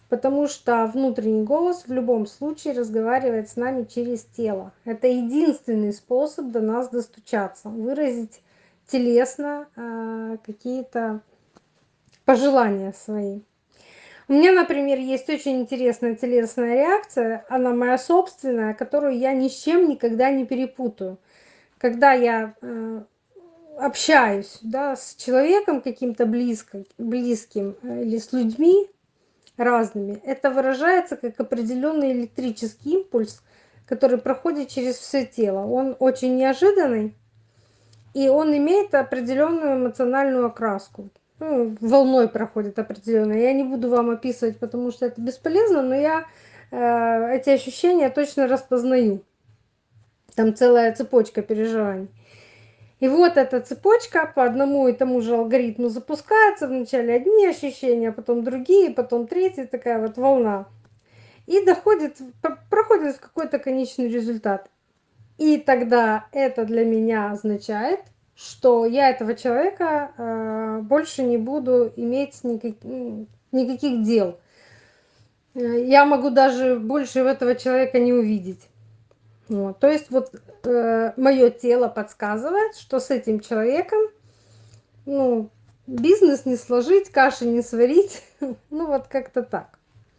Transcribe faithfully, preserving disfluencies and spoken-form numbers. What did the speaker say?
Потому что внутренний голос в любом случае разговаривает с нами через тело. Это единственный способ до нас достучаться, выразить телесно э, какие-то пожелания свои. У меня, например, есть очень интересная телесная реакция, она моя собственная, которую я ни с чем никогда не перепутаю. Когда я э, общаюсь, да, с человеком каким-то близко, близким э, или с людьми разными, это выражается как определенный электрический импульс, который проходит через все тело. Он очень неожиданный, и он имеет определенную эмоциональную окраску. Ну, волной проходит определенно. Я не буду вам описывать, потому что это бесполезно, но я э, эти ощущения точно распознаю. Там целая цепочка переживаний. И вот эта цепочка по одному и тому же алгоритму запускается. Вначале одни ощущения, потом другие, потом третья, такая вот волна. И доходит, проходит в какой-то конечный результат. И тогда это для меня означает, что я этого человека э, больше не буду иметь никак, никаких дел. Э, Я могу даже больше этого человека не увидеть. Вот. То есть вот э, мое тело подсказывает, что с этим человеком, ну, бизнес не сложить, каши не сварить. Ну вот как-то так.